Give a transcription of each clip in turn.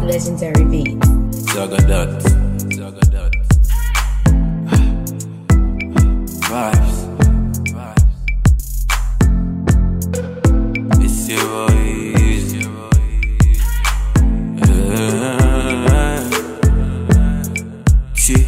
Legendary beats. Zagadat. Vibes. It's your easy. See.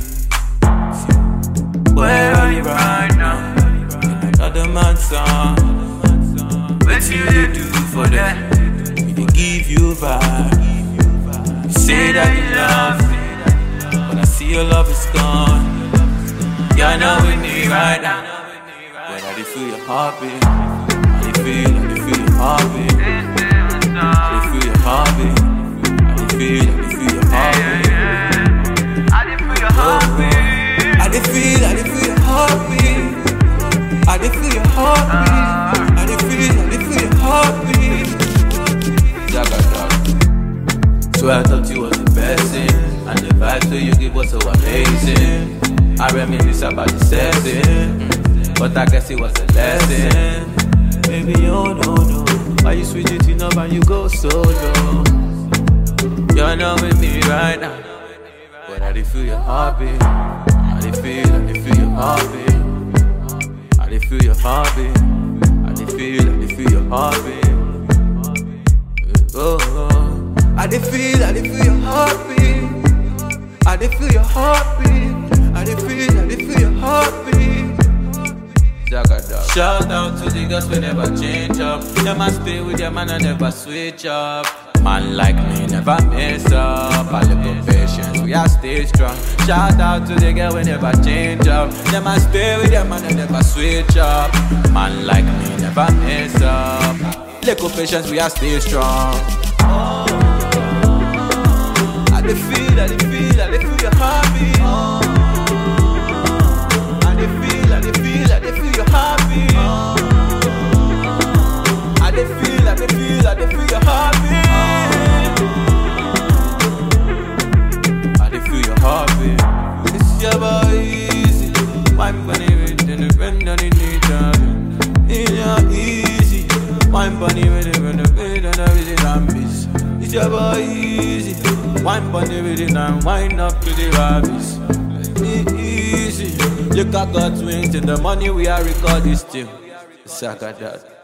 Where are you right now? Another man's song. What you they do for that? They give you vibe. You say that you love me, but I see your love is gone. You're not with me right now, but I did feel your heartbeat. I did feel your heartbeat. I did feel your heartbeat. I did feel your heartbeat. I did feel your heartbeat. I did feel your heartbeat. I did feel your heartbeat. I did feel your heartbeat. So I thought you was the best thing, and the vibes that you give was so amazing. I reminisce about the setting, but I guess it was a lesson. Baby, you don't know why you switch it up and you go solo. You're not with me right now, but I did feel your heartbeat. I did feel your heartbeat. I did feel your heartbeat. I did feel your heartbeat. Oh, I did feel your heartbeat. I did feel your heartbeat. I did feel your heartbeat. Shout out to the girls we never change up. Them a stay with your man and never switch up. Man like me never mess up. A little patience, we are stay strong. Shout out to the girl we never change up. Them a stay with your man and never switch up. Man like me never mess up. Little patience, we are stay strong. I dey feel your heartbeat. I dey feel your heartbeat. I dey feel your heartbeat. I dey feel your heartbeat. It's your boy easy. Wine bunny with the friend on the nature. It's easy. Wine bunny with the friend on the visit and miss. It's your boy easy. Wine bunny with it and wind up to the rabbits. Easy. Look at God's wings and the money we are recording still. Suck at that.